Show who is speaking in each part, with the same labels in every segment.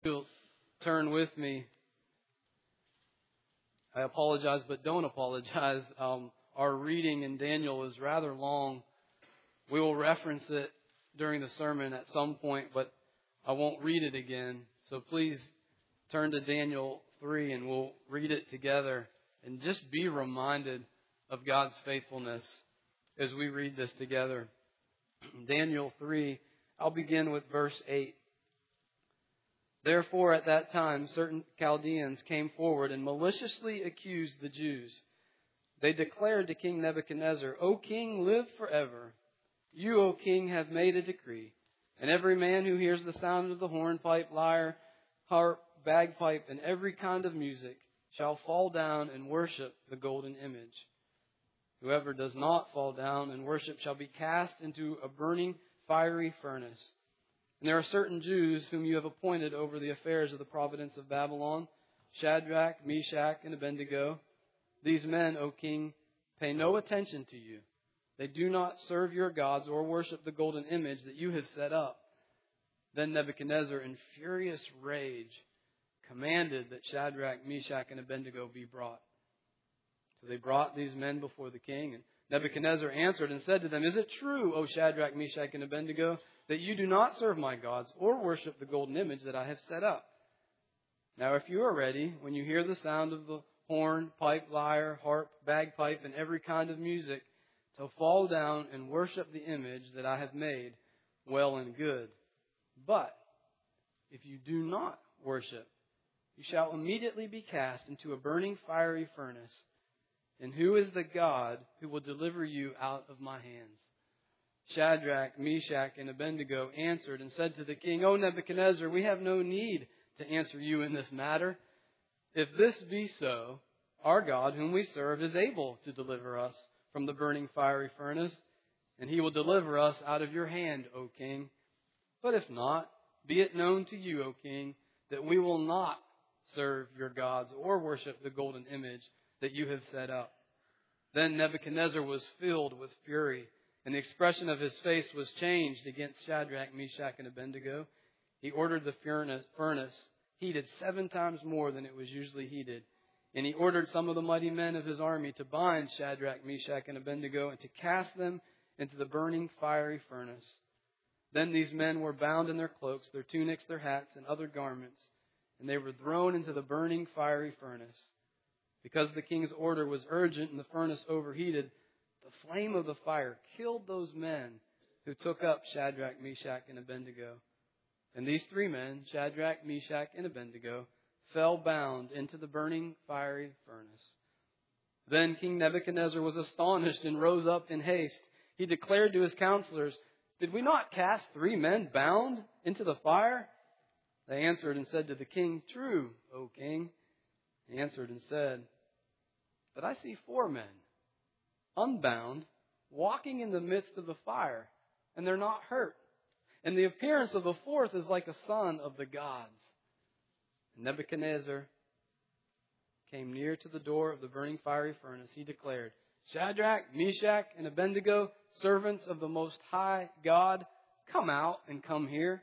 Speaker 1: You'll turn with me. I apologize, but don't apologize. Our reading in Daniel is rather long. We will reference it during the sermon at some point, but I won't read it again. So please turn to Daniel 3 and we'll read it together and just be reminded of God's faithfulness as we read this together. Daniel 3, I'll begin with verse 8. Therefore, at that time, certain Chaldeans came forward and maliciously accused the Jews. They declared to King Nebuchadnezzar, O king, live forever. You, O king, have made a decree, and every man who hears the sound of the hornpipe, lyre, harp, bagpipe, and every kind of music shall fall down and worship the golden image. Whoever does not fall down and worship shall be cast into a burning fiery furnace. And there are certain Jews whom you have appointed over the affairs of the province of Babylon, Shadrach, Meshach, and Abednego. These men, O king, pay no attention to you. They do not serve your gods or worship the golden image that you have set up. Then Nebuchadnezzar, in furious rage, commanded that Shadrach, Meshach, and Abednego be brought. So they brought these men before the king, and Nebuchadnezzar answered and said to them, Is it true, O Shadrach, Meshach, and Abednego, that you do not serve my gods or worship the golden image that I have set up? Now if you are ready, when you hear the sound of the horn, pipe, lyre, harp, bagpipe, and every kind of music, to fall down and worship the image that I have made, well and good. But if you do not worship, you shall immediately be cast into a burning fiery furnace. And who is the God who will deliver you out of my hands? Shadrach, Meshach, and Abednego answered and said to the king, O Nebuchadnezzar, we have no need to answer you in this matter. If this be so, our God, whom we serve, is able to deliver us from the burning fiery furnace, and he will deliver us out of your hand, O king. But if not, be it known to you, O king, that we will not serve your gods or worship the golden image that you have set up. Then Nebuchadnezzar was filled with fury, and the expression of his face was changed against Shadrach, Meshach, and Abednego. He ordered the furnace heated 7 times more than it was usually heated. And he ordered some of the mighty men of his army to bind Shadrach, Meshach, and Abednego and to cast them into the burning fiery furnace. Then these men were bound in their cloaks, their tunics, their hats, and other garments, and they were thrown into the burning fiery furnace. Because the king's order was urgent and the furnace overheated, the flame of the fire killed those men who took up Shadrach, Meshach, and Abednego. And these 3 men, Shadrach, Meshach, and Abednego, fell bound into the burning fiery furnace. Then King Nebuchadnezzar was astonished and rose up in haste. He declared to his counselors, Did we not cast 3 men bound into the fire? They answered and said to the king, True, O king. He answered and said, But I see 4 men, unbound, walking in the midst of the fire, and they're not hurt. And the appearance of the 4th is like a son of the gods. And Nebuchadnezzar came near to the door of the burning fiery furnace. He declared, Shadrach, Meshach, and Abednego, servants of the Most High God, come out and come here.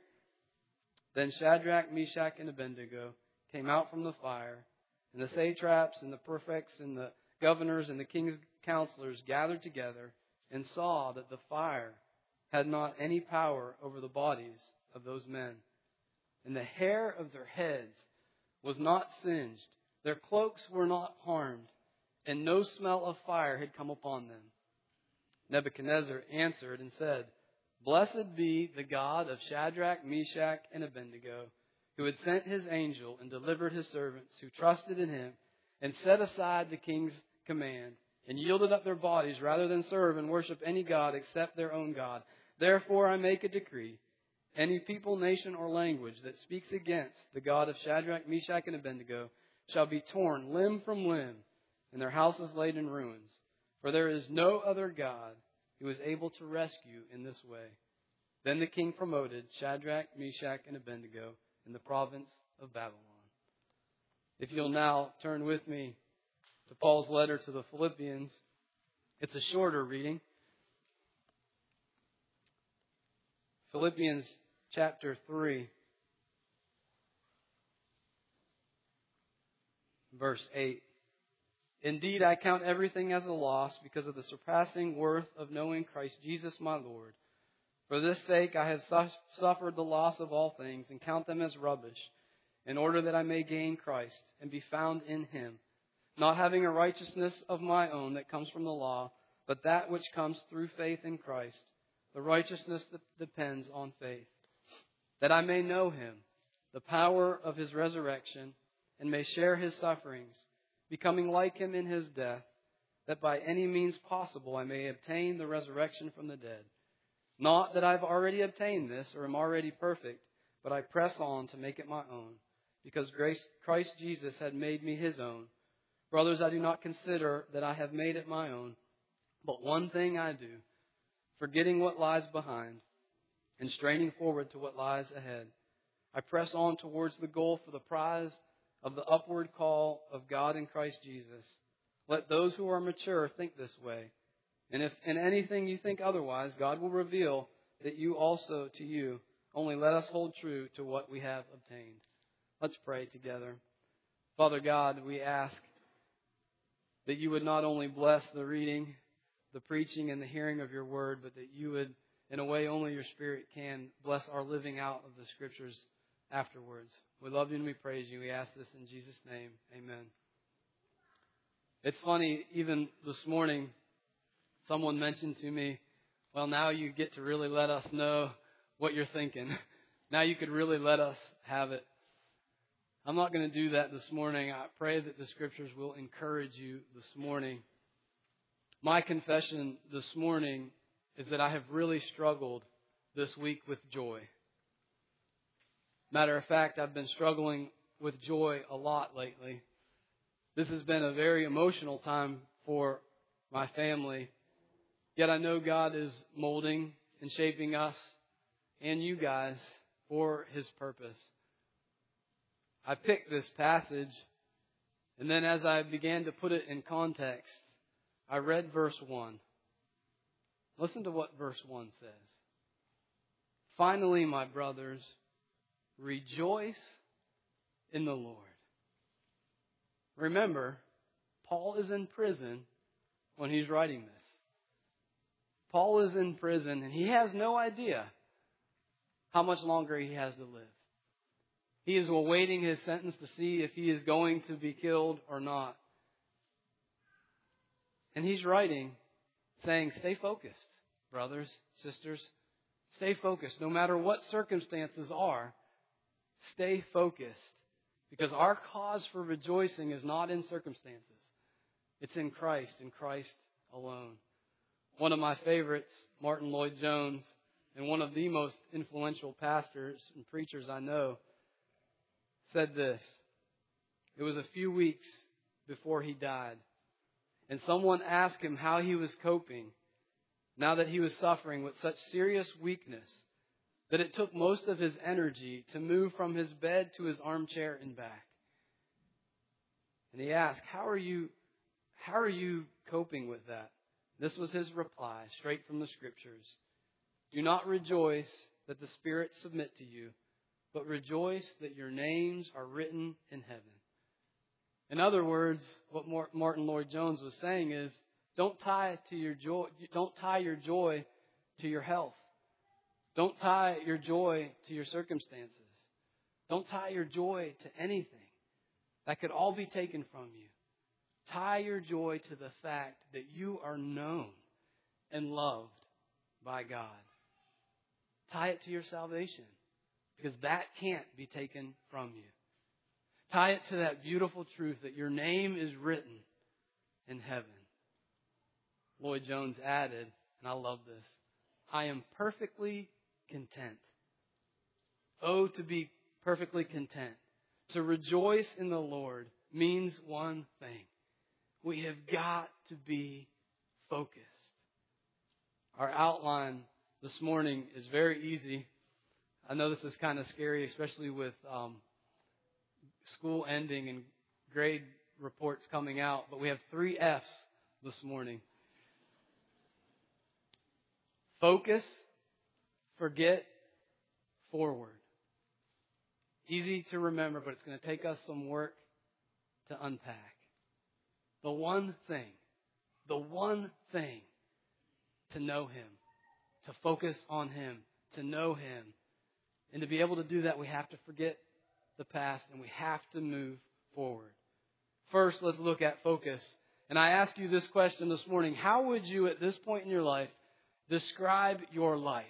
Speaker 1: Then Shadrach, Meshach, and Abednego came out from the fire, and the satraps and the prefects and the governors and the king's counselors gathered together and saw that the fire had not any power over the bodies of those men. And the hair of their heads was not singed, their cloaks were not harmed, and no smell of fire had come upon them. Nebuchadnezzar answered and said, Blessed be the God of Shadrach, Meshach, and Abednego, who had sent his angel and delivered his servants who trusted in him and set aside the king's command and yielded up their bodies rather than serve and worship any god except their own God. Therefore I make a decree. Any people, nation, or language that speaks against the God of Shadrach, Meshach, and Abednego shall be torn limb from limb and their houses laid in ruins. For there is no other God who is able to rescue in this way. Then the king promoted Shadrach, Meshach, and Abednego in the province of Babylon. If you'll now turn with me to Paul's letter to the Philippians. It's a shorter reading. Philippians chapter 3. verse 8. Indeed, I count everything as a loss because of the surpassing worth of knowing Christ Jesus my Lord. For this sake I have suffered the loss of all things and count them as rubbish, in order that I may gain Christ and be found in Him, not having a righteousness of my own that comes from the law, but that which comes through faith in Christ, the righteousness that depends on faith, that I may know Him, the power of His resurrection, and may share His sufferings, becoming like Him in His death, that by any means possible I may obtain the resurrection from the dead. Not that I've already obtained this or am already perfect, but I press on to make it my own, because Christ Jesus had made me His own. Brothers, I do not consider that I have made it my own, but one thing I do, forgetting what lies behind and straining forward to what lies ahead, I press on towards the goal for the prize of the upward call of God in Christ Jesus. Let those who are mature think this way. And if in anything you think otherwise, God will reveal that you also to you. Only let us hold true to what we have obtained. Let's pray together. Father God, we ask that you would not only bless the reading, the preaching, and the hearing of your word, but that you would, in a way only your Spirit can, bless our living out of the Scriptures afterwards. We love you and we praise you. We ask this in Jesus' name. Amen. It's funny, even this morning, someone mentioned to me, well, now you get to really let us know what you're thinking. Now you could really let us have it. I'm not going to do that this morning. I pray that the Scriptures will encourage you this morning. My confession this morning is that I have really struggled this week with joy. Matter of fact, I've been struggling with joy a lot lately. This has been a very emotional time for my family. Yet I know God is molding and shaping us and you guys for His purpose. I picked this passage, and then as I began to put it in context, I read verse 1. Listen to what verse 1 says. Finally, my brothers, rejoice in the Lord. Remember, Paul is in prison when he's writing this. Paul is in prison and he has no idea how much longer he has to live. He is awaiting his sentence to see if he is going to be killed or not. And he's writing, saying, stay focused, brothers, sisters. Stay focused. No matter what circumstances are, stay focused. Because our cause for rejoicing is not in circumstances. It's in Christ alone. One of my favorites, Martin Lloyd-Jones, and one of the most influential pastors and preachers I know, said this. It was a few weeks before he died. And someone asked him how he was coping now that he was suffering with such serious weakness that it took most of his energy to move from his bed to his armchair and back. And he asked, how are you coping with that? This was his reply, straight from the Scriptures. Do not rejoice that the spirits submit to you, but rejoice that your names are written in heaven. In other words, what Martin Lloyd-Jones was saying is, don't tie your joy to your health. Don't tie your joy to your circumstances. Don't tie your joy to anything. That could all be taken from you. Tie your joy to the fact that you are known and loved by God. Tie it to your salvation, because that can't be taken from you. Tie it to that beautiful truth that your name is written in heaven. Lloyd-Jones added, and I love this, I am perfectly content. Oh, to be perfectly content. To rejoice in the Lord means one thing. We have got to be focused. Our outline this morning is very easy. I know this is kind of scary, especially with school ending and grade reports coming out, but we have 3 F's this morning. Focus, forget, forward. Easy to remember, but it's going to take us some work to unpack. The one thing to know Him, to focus on Him, to know Him. And to be able to do that, we have to forget the past and we have to move forward. First, let's look at focus. And I ask you this question this morning. How would you, at this point in your life, describe your life?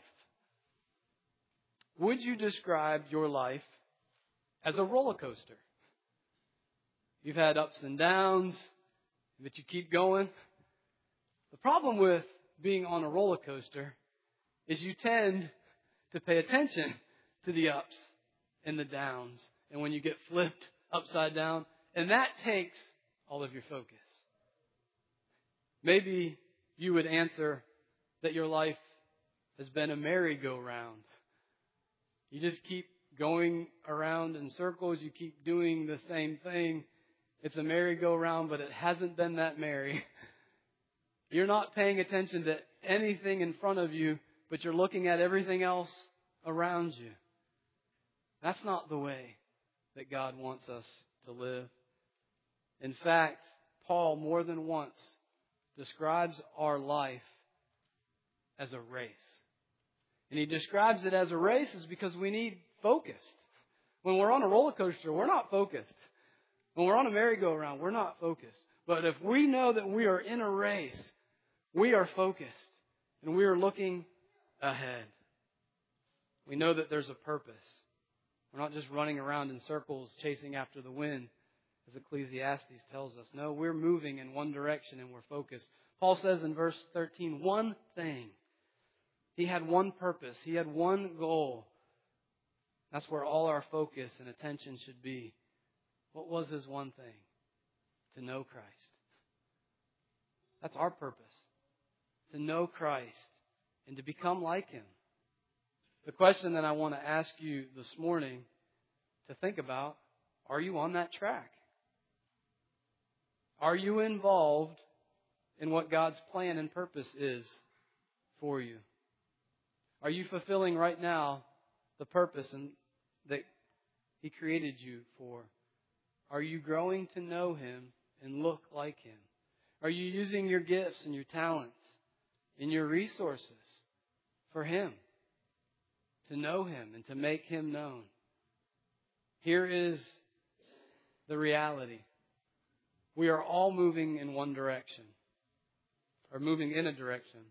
Speaker 1: Would you describe your life as a roller coaster? You've had ups and downs, but you keep going. The problem with being on a roller coaster is you tend to pay attention to the ups and the downs. And when you get flipped upside down, and that takes all of your focus. Maybe you would answer that your life has been a merry-go-round. You just keep going around in circles. You keep doing the same thing. It's a merry-go-round, but it hasn't been that merry. You're not paying attention to anything in front of you, but you're looking at everything else around you. That's not the way that God wants us to live. In fact, Paul more than once describes our life as a race. And he describes it as a race is because we need focus. When we're on a roller coaster, we're not focused. When we're on a merry-go-round, we're not focused. But if we know that we are in a race, we are focused and we are looking ahead. We know that there's a purpose. We're not just running around in circles chasing after the wind, as Ecclesiastes tells us. No, we're moving in one direction and we're focused. Paul says in verse 13, one thing. He had one purpose. He had one goal. That's where all our focus and attention should be. What was his one thing? To know Christ. That's our purpose. To know Christ and to become like Him. The question that I want to ask you this morning to think about, are you on that track? Are you involved in what God's plan and purpose is for you? Are you fulfilling right now the purpose that He created you for? Are you growing to know Him and look like Him? Are you using your gifts and your talents and your resources for Him? To know Him and to make Him known. Here is the reality. We are all moving in one direction. Or moving in a direction.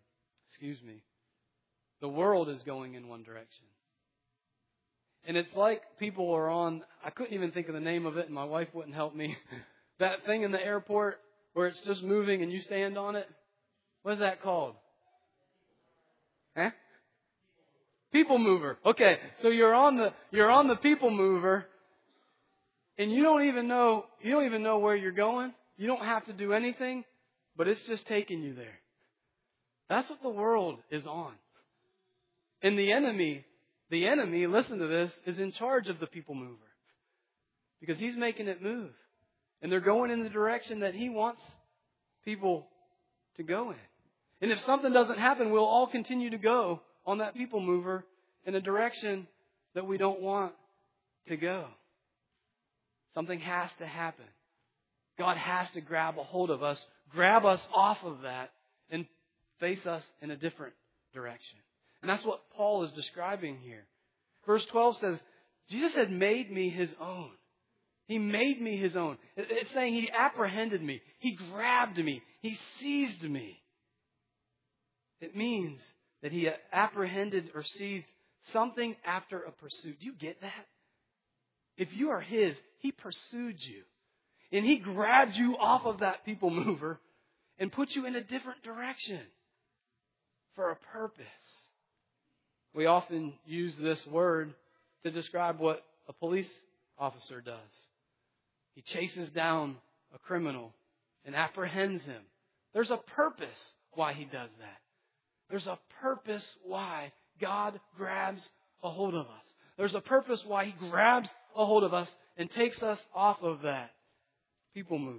Speaker 1: The world is going in one direction. And it's like people are on, I couldn't even think of the name of it and my wife wouldn't help me. That thing in the airport where it's just moving and you stand on it. What is that called? Huh? People mover. Okay, so you're on the people mover and you don't even know where you're going. You don't have to do anything, but it's just taking you there. That's what the world is on. And the enemy, listen to this, is in charge of the people mover. Because he's making it move. And they're going in the direction that he wants people to go in. And if something doesn't happen, we'll all continue to go on that people mover in a direction that we don't want to go. Something has to happen. God has to grab a hold of us, grab us off of that, and face us in a different direction. And that's what Paul is describing here. Verse 12 says, Jesus had made me His own. He made me His own. It's saying He apprehended me. He grabbed me. He seized me. It means that He apprehended or seized something after a pursuit. Do you get that? If you are His, He pursued you. And He grabbed you off of that people mover and put you in a different direction for a purpose. We often use this word to describe what a police officer does. He chases down a criminal and apprehends him. There's a purpose why he does that. There's a purpose why God grabs a hold of us. There's a purpose why He grabs a hold of us and takes us off of that people mover.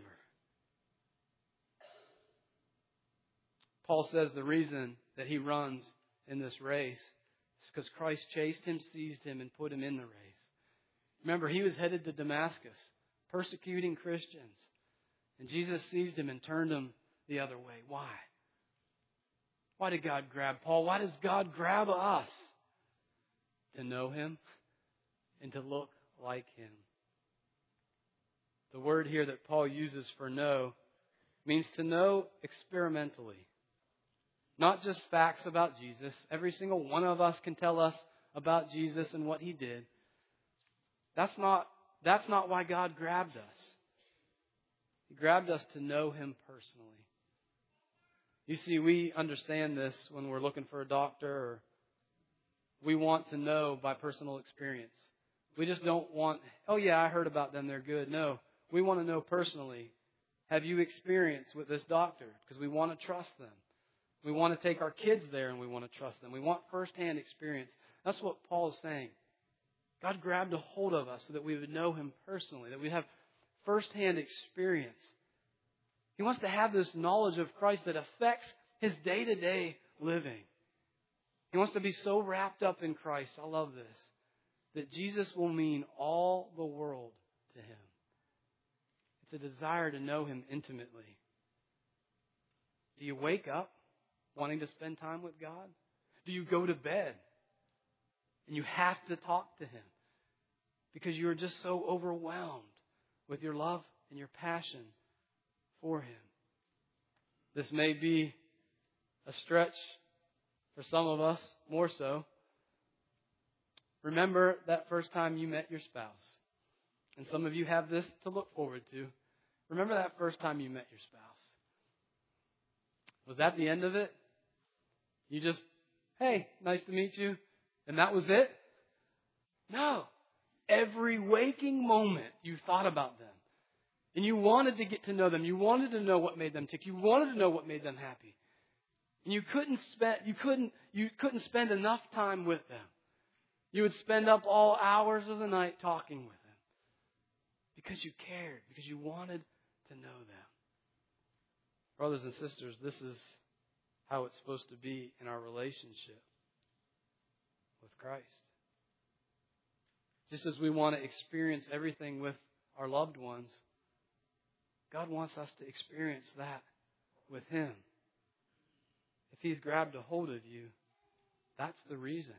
Speaker 1: Paul says the reason that he runs in this race is because Christ chased him, seized him, and put him in the race. Remember, he was headed to Damascus. persecuting Christians. And Jesus seized him and turned him the other way. Why? Why did God grab Paul? Why does God grab us? To know Him and to look like Him. The word here that Paul uses for know means to know experimentally. Not just facts about Jesus. Every single one of us can tell us about Jesus and what He did. That's not why God grabbed us. He grabbed us to know Him personally. You see, we understand this when we're looking for a doctor, or we want to know by personal experience. We just don't want, oh yeah, I heard about them, they're good. No, we want to know personally. Have you experienced with this doctor? Because we want to trust them. We want to take our kids there and we want to trust them. We want firsthand experience. That's what Paul is saying. God grabbed a hold of us so that we would know Him personally, that we'd have firsthand experience. He wants to have this knowledge of Christ that affects his day-to-day living. He wants to be so wrapped up in Christ, I love this, that Jesus will mean all the world to him. It's a desire to know Him intimately. Do you wake up wanting to spend time with God? Do you go to bed and you have to talk to Him because you are just so overwhelmed with your love and your passion for Him? This may be a stretch for some of us, more so. Remember that first time you met your spouse. And some of you have this to look forward to. Remember that first time you met your spouse. Was that the end of it? You just, hey, nice to meet you, and that was it? No. Every waking moment you thought about them. And you wanted to get to know them. You wanted to know what made them tick. You wanted to know what made them happy. And you couldn't spend enough time with them. You would spend up all hours of the night talking with them. Because you cared. Because you wanted to know them. Brothers and sisters, this is how it's supposed to be in our relationship with Christ. Just as we want to experience everything with our loved ones, God wants us to experience that with Him. If He's grabbed a hold of you, that's the reason.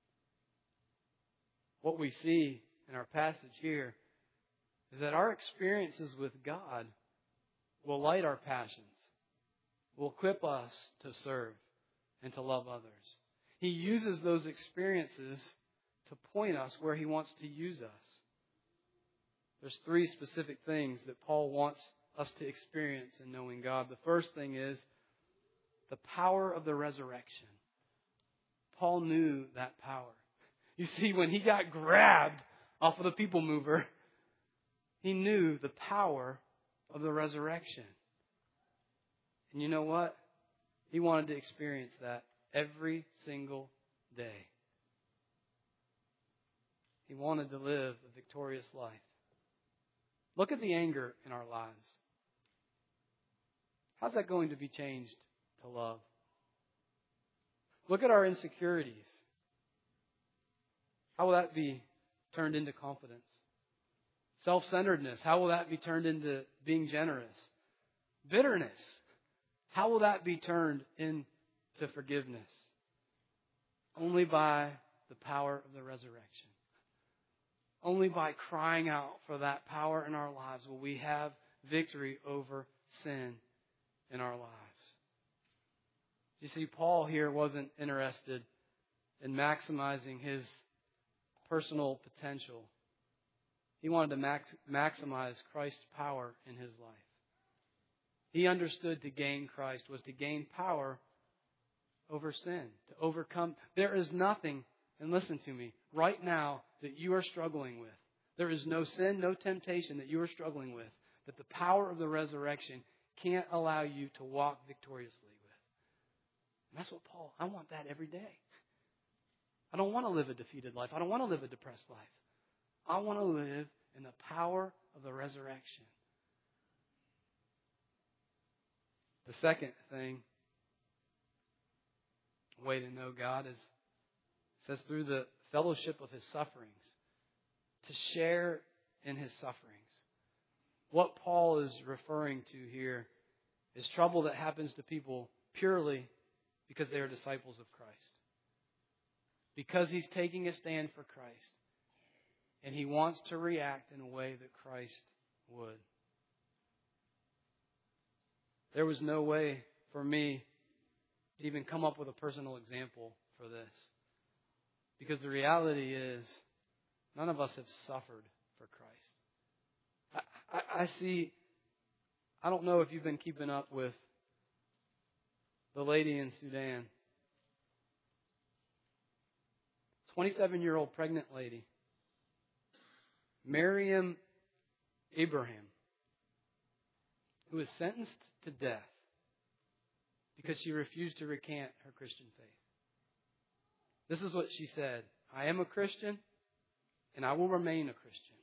Speaker 1: What we see in our passage here is that our experiences with God will light our passions, will equip us to serve and to love others. He uses those experiences to point us where He wants to use us. There's 3 specific things that Paul wants us to experience in knowing God. The first thing is the power of the resurrection. Paul knew that power. You see, when he got grabbed off of the people mover, he knew the power of the resurrection. And you know what? He wanted to experience that every single day. He wanted to live a victorious life. Look at the anger in our lives. How's that going to be changed to love? Look at our insecurities. How will that be turned into confidence? Self-centeredness. How will that be turned into being generous? Bitterness. How will that be turned into forgiveness? Only by the power of the resurrection. Only by crying out for that power in our lives will we have victory over sin in our lives. You see, Paul here wasn't interested in maximizing his personal potential. He wanted to maximize Christ's power in his life. He understood to gain Christ was to gain power over sin, to overcome. There is nothing, and listen to me, right now that you are struggling with. There is no sin, no temptation that you are struggling with that the power of the resurrection can't allow you to walk victoriously with. And that's what Paul, I want that every day. I don't want to live a defeated life. I don't want to live a depressed life. I want to live in the power of the resurrection. The second thing, way to know God is, it says through the fellowship of His sufferings, to share in His sufferings. what Paul is referring to here is trouble that happens to people purely because they are disciples of Christ. Because he's taking a stand for Christ. And he wants to react in a way that Christ would. There was no way for me to even come up with a personal example for this. Because the reality is, none of us have suffered for Christ. I don't know if you've been keeping up with the lady in Sudan. 27-year-old pregnant lady. Miriam Abraham, who was sentenced to death because she refused to recant her Christian faith. This is what she said: I am a Christian and I will remain a Christian.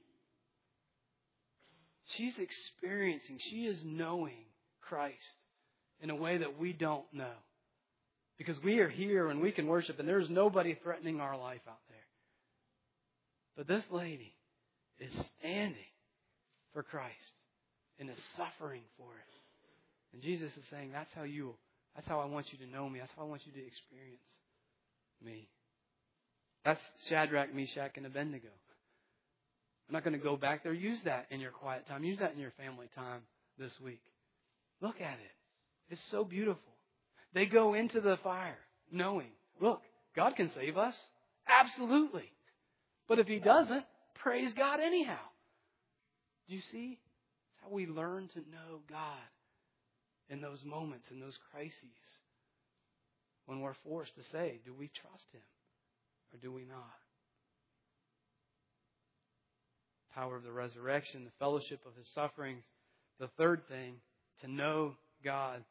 Speaker 1: She's experiencing, she is knowing Christ in a way that we don't know. Because we are here and we can worship and there's nobody threatening our life out there. But this lady is standing for Christ and is suffering for it. And Jesus is saying, that's how I want you to know me. That's how I want you to experience me. That's Shadrach, Meshach, and Abednego. I'm not going to go back there. Use that in your quiet time. Use that in your family time this week. Look at it. It's so beautiful. They go into the fire knowing, look, God can save us. Absolutely. But if He doesn't, praise God anyhow. Do you see? It's how we learn to know God in those moments, in those crises, when we're forced to say, do we trust Him or do we not? Power of the resurrection, the fellowship of His sufferings. The third thing, to know God.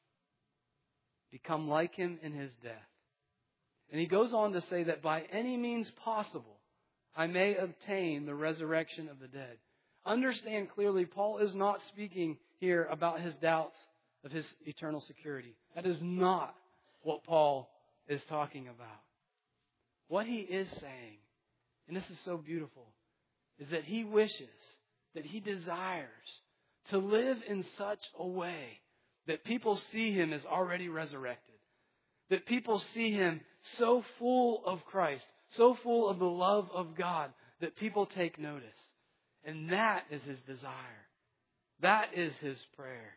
Speaker 1: Become like Him in His death. And he goes on to say that by any means possible, I may obtain the resurrection of the dead. Understand clearly, Paul is not speaking here about his doubts of his eternal security. That is not what Paul is talking about. What he is saying, and this is so beautiful, is that he wishes, that he desires to live in such a way that people see him as already resurrected. That people see him so full of Christ, so full of the love of God, that people take notice. And that is his desire. That is his prayer.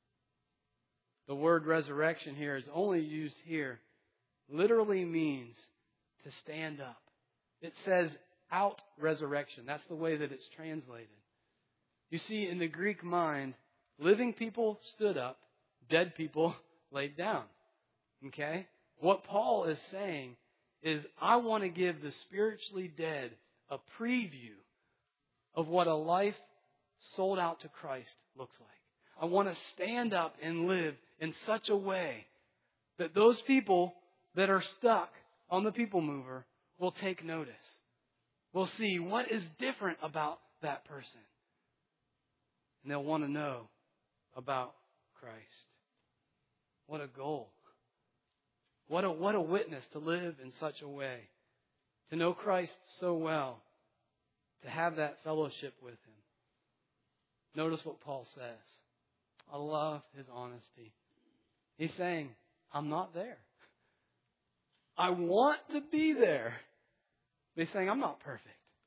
Speaker 1: The word resurrection here is only used here. Literally means to stand up. It says out resurrection. That's the way that it's translated. You see, in the Greek mind, living people stood up, dead people laid down. Okay? What Paul is saying is, I want to give the spiritually dead a preview of what a life sold out to Christ looks like. I want to stand up and live in such a way that those people that are stuck on the people mover will take notice. We'll see what is different about that person. And they'll want to know about Christ. What a goal. What a witness to live in such a way. To know Christ so well. To have that fellowship with Him. Notice what Paul says. I love his honesty. He's saying, I'm not there. I want to be there. But he's saying, I'm not perfect.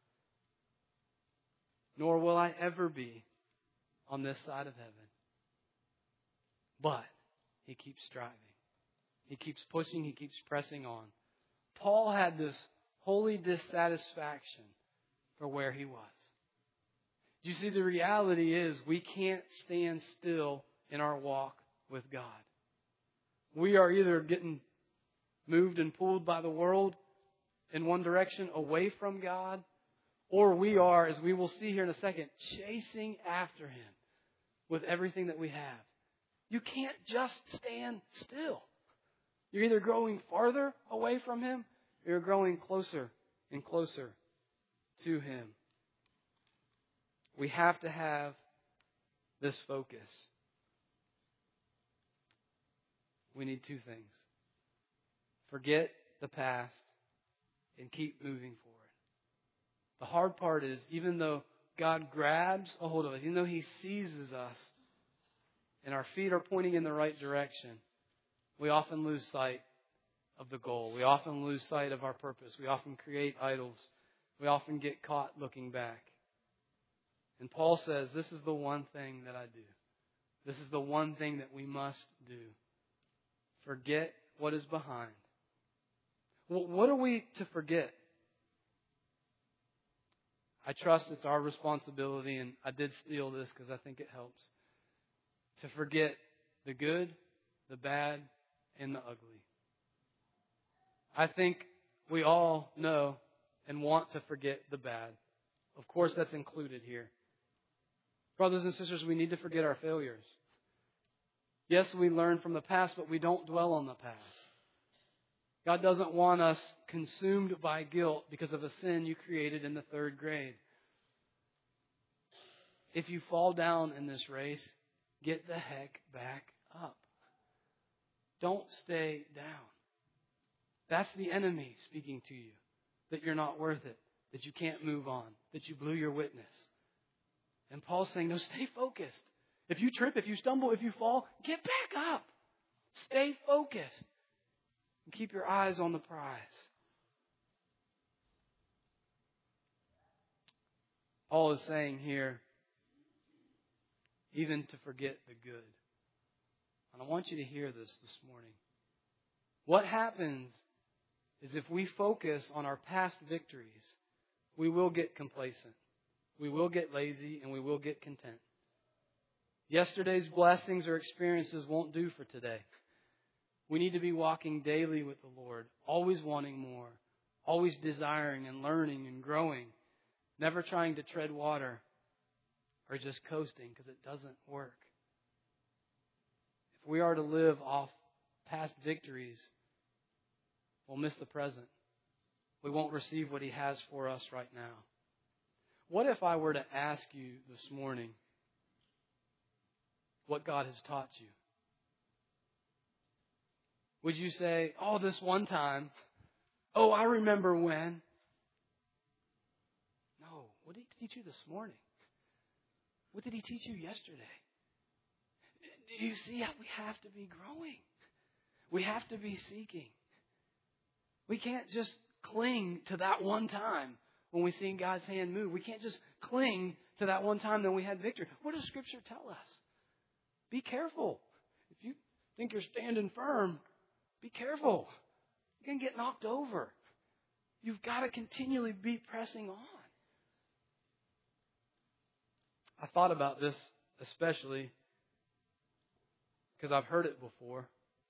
Speaker 1: Nor will I ever be on this side of heaven. But he keeps striving. He keeps pushing. He keeps pressing on. Paul had this holy dissatisfaction for where he was. You see, the reality is we can't stand still in our walk with God. We are either getting moved and pulled by the world in one direction away from God, or we are, as we will see here in a second, chasing after Him with everything that we have. You can't just stand still. You're either growing farther away from Him, or you're growing closer and closer to Him. We have to have this focus. We need two things. Forget the past and keep moving forward. The hard part is, even though God grabs a hold of us, even though He seizes us, and our feet are pointing in the right direction, we often lose sight of the goal. We often lose sight of our purpose. We often create idols. We often get caught looking back. And Paul says, this is the one thing that I do. This is the one thing that we must do. Forget what is behind. Well, what are we to forget? I trust it's our responsibility, and I did steal this because I think it helps, to forget the good, the bad, and the ugly. I think we all know and want to forget the bad. Of course, that's included here. Brothers and sisters, we need to forget our failures. Yes, we learn from the past, but we don't dwell on the past. God doesn't want us consumed by guilt because of a sin you created in the 3rd grade. If you fall down in this race, get the heck back up. Don't stay down. That's the enemy speaking to you, that you're not worth it, that you can't move on, that you blew your witness. And Paul's saying, no, stay focused. If you trip, if you stumble, if you fall, get back up. Stay focused. And keep your eyes on the prize. Paul is saying here, even to forget the good. And I want you to hear this morning. What happens is if we focus on our past victories, we will get complacent. We will get lazy and we will get content. Yesterday's blessings or experiences won't do for today. We need to be walking daily with the Lord, always wanting more, always desiring and learning and growing, never trying to tread water or just coasting because it doesn't work. If we are to live off past victories, we'll miss the present. We won't receive what He has for us right now. What if I were to ask you this morning what God has taught you? Would you say, oh, this one time, oh, I remember when? No. What did He teach you this morning? What did He teach you yesterday? Do you see how we have to be growing? We have to be seeking. We can't just cling to that one time when we seen God's hand move. We can't just cling to that one time that we had victory. What does Scripture tell us? Be careful. If you think you're standing firm, be careful. You can get knocked over. You've got to continually be pressing on. I thought about this especially because I've heard it before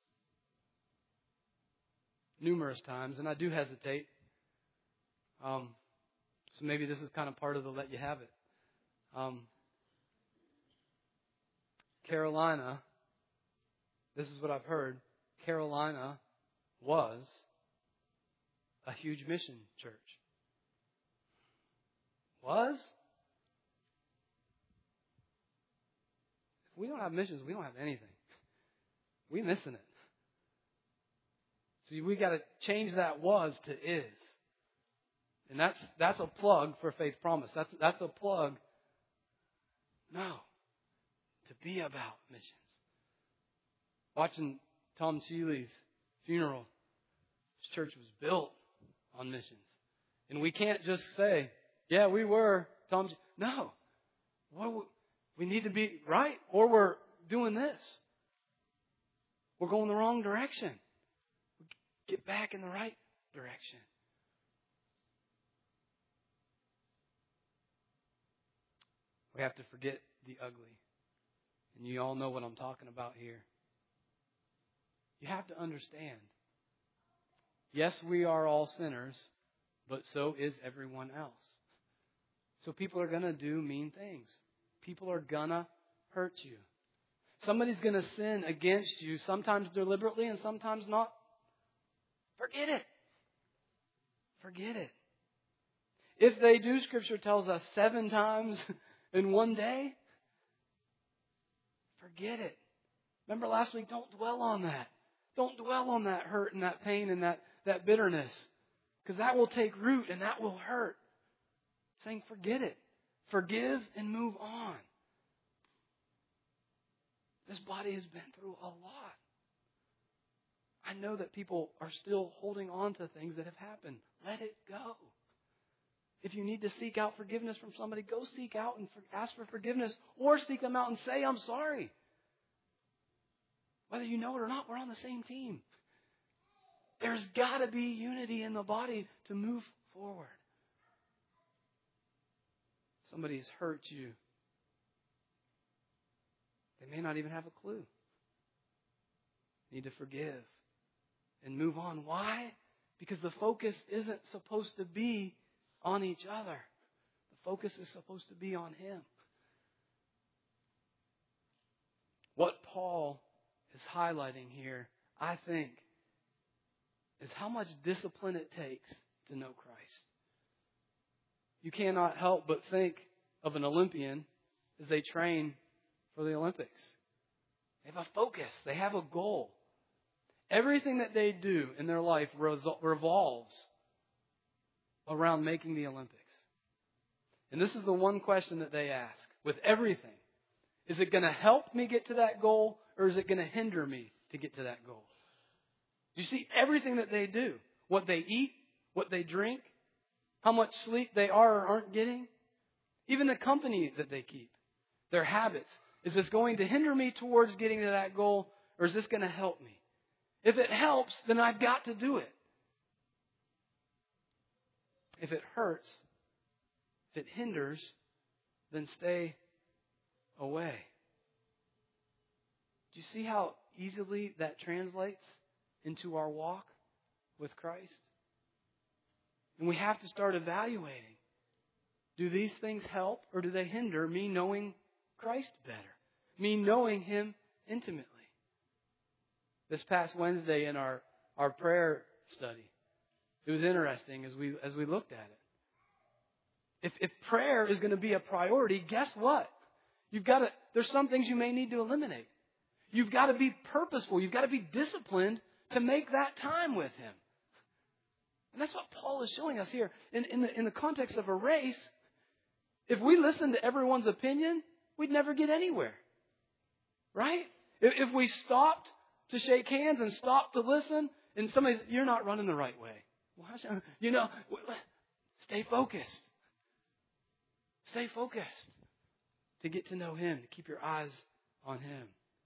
Speaker 1: numerous times, and I do hesitate. So maybe this is kind of part of the let you have it. Carolina, this is what I've heard. Carolina was a huge mission church. Was? If we don't have missions, we don't have anything. We're missing it. So we got to change that was to is. And that's a plug for Faith Promise. That's a plug. No. To be about missions. Watching Tom Cheely's funeral, his church was built on missions. And we can't just say, yeah, we were Tom Cheely. No. We need to be right, or we're doing this. We're going the wrong direction. Get back in the right direction. We have to forget the ugly. And you all know what I'm talking about here. You have to understand. Yes, we are all sinners, but so is everyone else. So people are going to do mean things. People are going to hurt you. Somebody's going to sin against you, sometimes deliberately and sometimes not. Forget it. Forget it. If they do, Scripture tells us 7 times in one day, forget it. Remember last week, don't dwell on that. Don't dwell on that hurt and that pain and that bitterness. Because that will take root and that will hurt. Saying forget it. Forgive and move on. This body has been through a lot. I know that people are still holding on to things that have happened. Let it go. If you need to seek out forgiveness from somebody, go seek out and ask for forgiveness, or seek them out and say, I'm sorry. Whether you know it or not, we're on the same team. There's got to be unity in the body to move forward. Somebody has hurt you. They may not even have a clue. You need to forgive and move on. Why? Because the focus isn't supposed to be on each other. The focus is supposed to be on Him. What Paul is highlighting here, I think, is how much discipline it takes to know Christ. You cannot help but think of an Olympian as they train for the Olympics. They have a focus. They have a goal. Everything that they do in their life revolves around making the Olympics. And this is the one question that they ask with everything. Is it going to help me get to that goal, or is it going to hinder me to get to that goal? You see, everything that they do, what they eat, what they drink, how much sleep they are or aren't getting, even the company that they keep, their habits. Is this going to hinder me towards getting to that goal, or is this going to help me? If it helps, then I've got to do it. If it hurts, if it hinders, then stay away. Do you see how easily that translates into our walk with Christ? And we have to start evaluating. Do these things help, or do they hinder me knowing Christ better? Me knowing Him intimately? This past Wednesday in our prayer study, it was interesting as we looked at it. If prayer is going to be a priority, guess what? There's some things you may need to eliminate. You've got to be purposeful. You've got to be disciplined to make that time with Him. And that's what Paul is showing us here. In the context of a race, if we listened to everyone's opinion, we'd never get anywhere. Right? If we stopped to shake hands and stopped to listen, and somebody says, you're not running the right way. Well, stay focused. Stay focused to get to know Him, to keep your eyes on Him.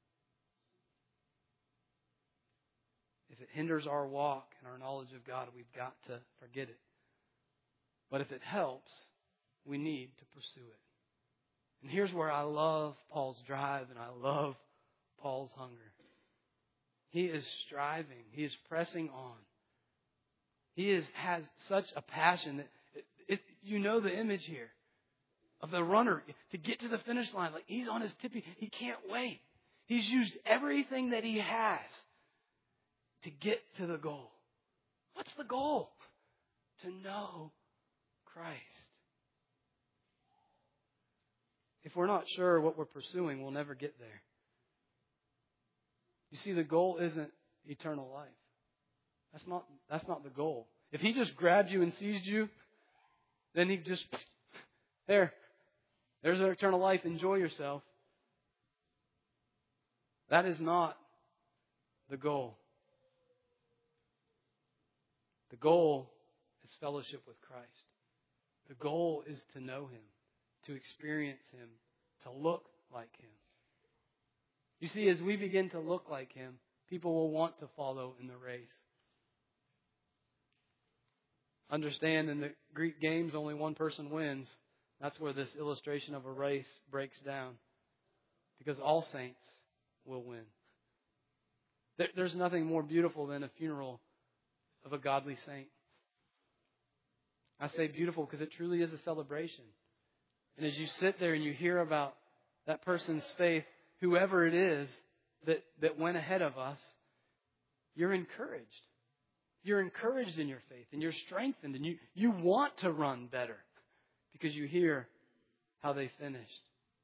Speaker 1: If it hinders our walk and our knowledge of God, we've got to forget it. But if it helps, we need to pursue it. And here's where I love Paul's drive and I love Paul's hunger. He is striving. He is pressing on. He has such a passion that you know the image here of the runner to get to the finish line. Like he's on his tippy. He can't wait. He's used everything that he has to get to the goal. What's the goal? To know Christ. If we're not sure what we're pursuing, we'll never get there. You see, the goal isn't eternal life. That's not the goal. If He just grabbed you and seized you, then He just, there's our eternal life. Enjoy yourself. That is not the goal. The goal is fellowship with Christ. The goal is to know Him, to experience Him, to look like Him. You see, as we begin to look like Him, people will want to follow in the race. Understand, in the Greek games, only one person wins. That's where this illustration of a race breaks down. Because all saints will win. There's nothing more beautiful than a funeral of a godly saint. I say beautiful because it truly is a celebration. And as you sit there and you hear about that person's faith, whoever it is that went ahead of us, you're encouraged. You're encouraged in your faith and you're strengthened and you want to run better because you hear how they finished.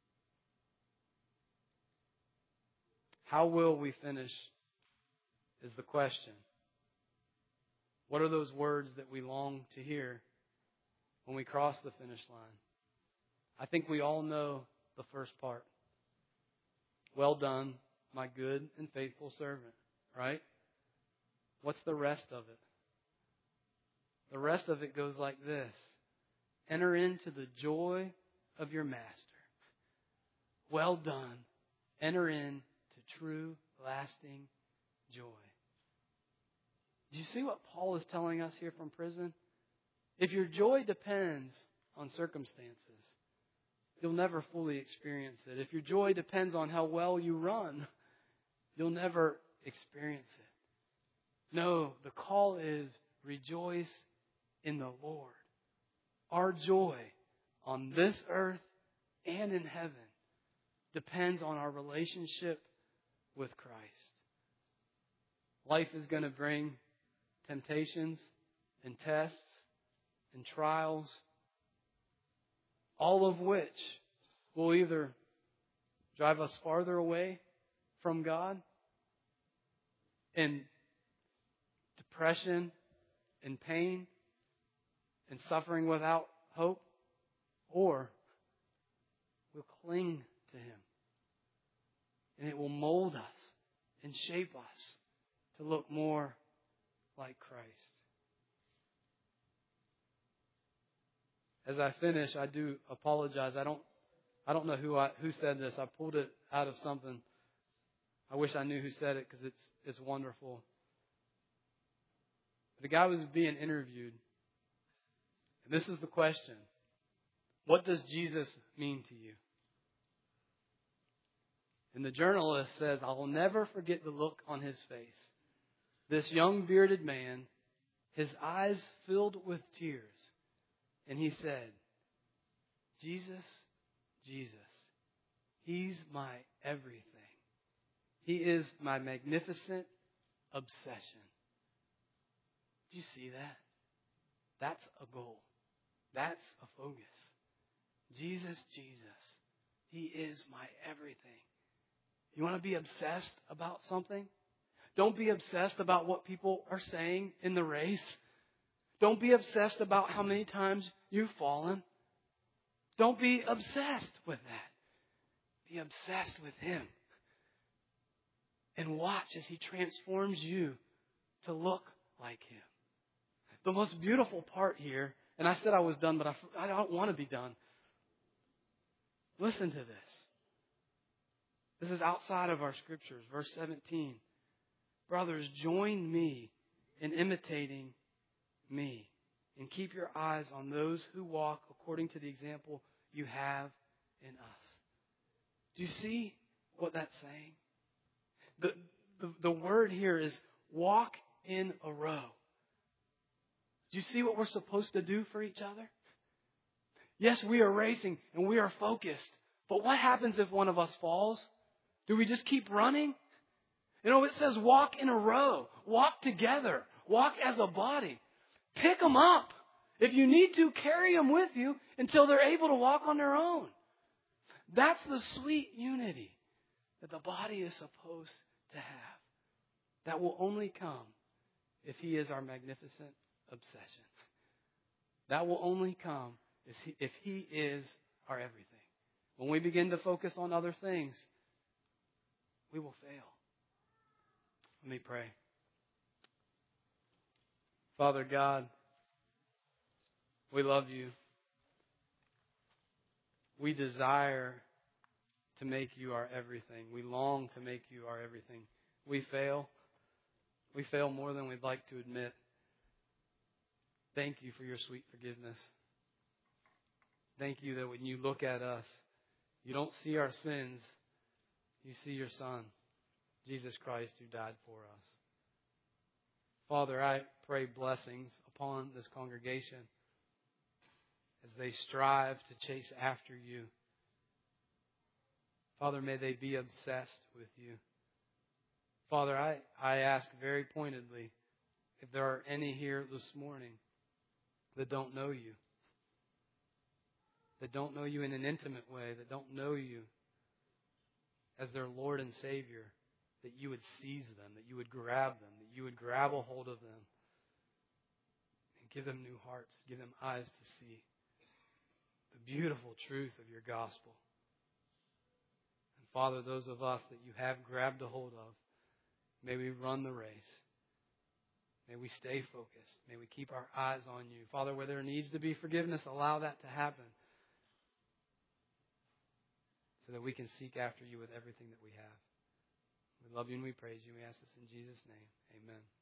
Speaker 1: How will we finish is the question. What are those words that we long to hear when we cross the finish line? I think we all know the first part. Well done, my good and faithful servant. Right? What's the rest of it? The rest of it goes like this. Enter into the joy of your master. Well done. Enter into true, lasting joy. Do you see what Paul is telling us here from prison? If your joy depends on circumstances, you'll never fully experience it. If your joy depends on how well you run, you'll never experience it. No, the call is rejoice in the Lord. Our joy on this earth and in heaven depends on our relationship with Christ. Life is going to bring temptations and tests and trials, all of which will either drive us farther away from God in depression and pain and suffering without hope, or we'll cling to Him. And it will mold us and shape us to look more like Christ. As I finish, I do apologize. I don't know who said this. I pulled it out of something. I wish I knew who said it because it's wonderful. But a guy was being interviewed. And this is the question. What does Jesus mean to you? And the journalist says, I will never forget the look on his face. This young bearded man, his eyes filled with tears. And he said, Jesus, Jesus, He's my everything. He is my magnificent obsession. Do you see that? That's a goal. That's a focus. Jesus, Jesus, He is my everything. You want to be obsessed about something? Don't be obsessed about what people are saying in the race. Don't be obsessed about how many times you've fallen. Don't be obsessed with that. Be obsessed with Him. And watch as He transforms you to look like Him. The most beautiful part here, and I said I was done, but I don't want to be done. Listen to this. This is outside of our scriptures. Verse 17. Brothers, join me in imitating me, and keep your eyes on those who walk according to the example you have in us. Do you see what that's saying? The word here is walk in a row. Do you see what we're supposed to do for each other? Yes, we are racing and we are focused. But what happens if one of us falls? Do we just keep running? You know, it says walk in a row. Walk together. Walk as a body. Pick them up. If you need to, carry them with you until they're able to walk on their own. That's the sweet unity that the body is supposed to have. That will only come if He is our magnificent obsession. That will only come if He is our everything. When we begin to focus on other things, we will fail. Let me pray. Father God, we love You. We desire to make You our everything. We long to make You our everything. We fail. We fail more than we'd like to admit. Thank You for Your sweet forgiveness. Thank You that when You look at us, You don't see our sins. You see Your Son, Jesus Christ, who died for us. Father, I pray blessings upon this congregation as they strive to chase after You. Father, may they be obsessed with You. Father, I ask very pointedly if there are any here this morning that don't know You, that don't know You in an intimate way, that don't know You as their Lord and Savior, that You would seize them, that You would grab them, that You would grab a hold of them and give them new hearts, give them eyes to see. the beautiful truth of your gospel. And Father, those of us that you have grabbed a hold of, may we run the race. May we stay focused. May we keep our eyes on you. Father, where there needs to be forgiveness, allow that to happen so that we can seek after you with everything that we have. We love you and we praise you. We ask this in Jesus' name. Amen.